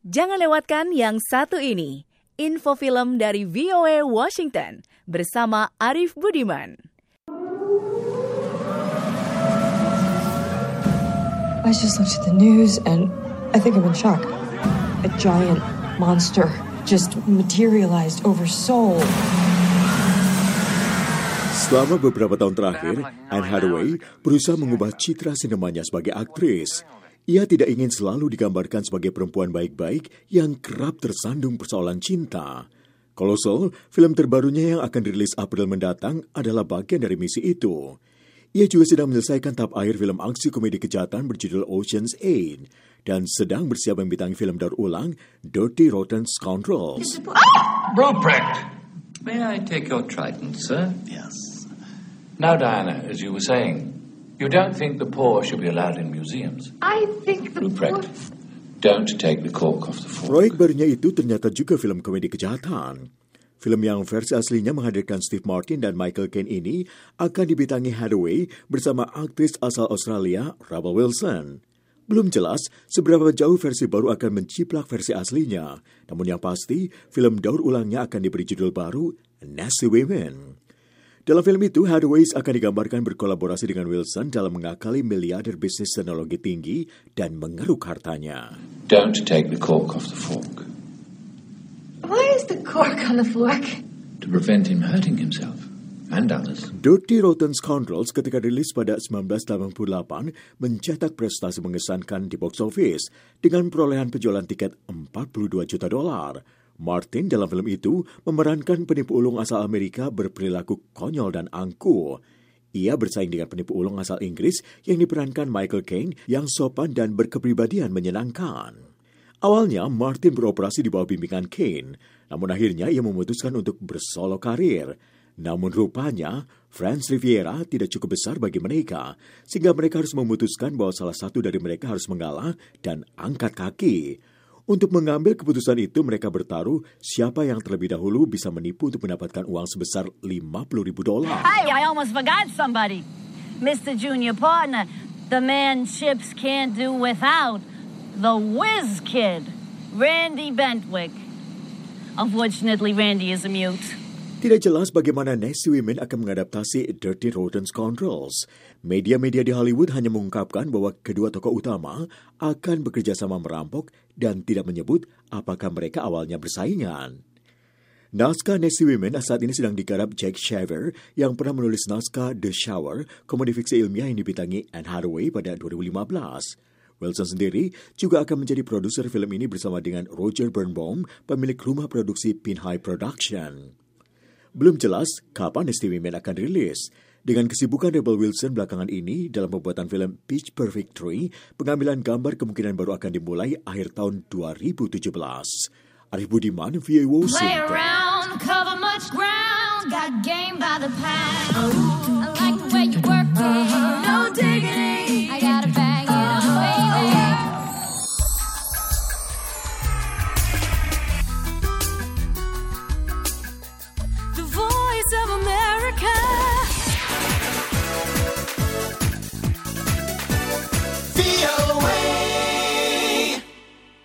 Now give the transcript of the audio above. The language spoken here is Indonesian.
Jangan lewatkan yang satu ini, info film dari VOA Washington bersama Arif Budiman. I just looked at the news and I think I'm in shock. A giant monster just materialized over Seoul. Selama beberapa tahun terakhir, Anne Hathaway berusaha mengubah citra sinemanya sebagai aktris. Ia tidak ingin selalu digambarkan sebagai perempuan baik-baik yang kerap tersandung persoalan cinta. Colossal, film terbarunya yang akan dirilis April mendatang, adalah bagian dari misi itu. Ia juga sedang menyelesaikan tahap akhir film aksi komedi kejahatan berjudul Ocean's 8 dan sedang bersiap membintangi film daur ulang Dirty Rotten Scoundrels. Ruprecht! May I take your trident, sir? Yes. Now, Diana, as you were saying, you don't think the poor should be allowed in museums? I think the Ruprecht, don't take the cork off the fork. Proyek barunya itu ternyata juga film komedi kejahatan. Film yang versi aslinya menghadirkan Steve Martin dan Michael Caine ini akan dibintangi Hathaway bersama aktris asal Australia, Rebel Wilson. Belum jelas seberapa jauh versi baru akan menciplak versi aslinya. Namun yang pasti, film daur ulangnya akan diberi judul baru, Nasty Women. Dalam film itu, Hathaway akan digambarkan berkolaborasi dengan Wilson dalam mengakali miliarder bisnis teknologi tinggi dan mengeruk hartanya. Don't take the cork off the fork. Why is the cork on the fork? To prevent him hurting himself and others. Dirty Rotten Scoundrels ketika rilis pada 1988 mencetak prestasi mengesankan di box office dengan perolehan penjualan tiket $42 juta. Martin dalam film itu memerankan penipu ulung asal Amerika berperilaku konyol dan angkuh. Ia bersaing dengan penipu ulung asal Inggris yang diperankan Michael Caine yang sopan dan berkepribadian menyenangkan. Awalnya, Martin beroperasi di bawah bimbingan Caine, namun akhirnya ia memutuskan untuk bersolo karir. Namun rupanya, Franz Riviera tidak cukup besar bagi mereka, sehingga mereka harus memutuskan bahwa salah satu dari mereka harus mengalah dan angkat kaki. Untuk mengambil keputusan itu, mereka bertaruh siapa yang terlebih dahulu bisa menipu untuk mendapatkan uang sebesar $50,000. Hey, I almost forgot somebody. Mr. Junior Partner, the man ships can't do without, the whiz kid, Randy Bentwick. Unfortunately, Randy is a mute. Tidak jelas bagaimana Nasty Women akan mengadaptasi Dirty Rotten Scoundrels. Media-media di Hollywood hanya mengungkapkan bahwa kedua tokoh utama akan bekerja sama merampok dan tidak menyebut apakah mereka awalnya bersaingan. Naskah Nasty Women saat ini sedang digarap Jack Shaver yang pernah menulis naskah The Shower, komedi fiksi ilmiah yang dibintangi Anne Hathaway pada 2015. Wilson sendiri juga akan menjadi produser film ini bersama dengan Roger Birnbaum, pemilik rumah produksi Pinhai Production. Belum jelas kapan Nasty Women akan rilis. Dengan kesibukan Rebel Wilson belakangan ini dalam pembuatan film Pitch Perfect 3, pengambilan gambar kemungkinan baru akan dimulai akhir tahun 2017. Arif Budiman, VOA Washington. Play around, cover much ground, got game by the pound.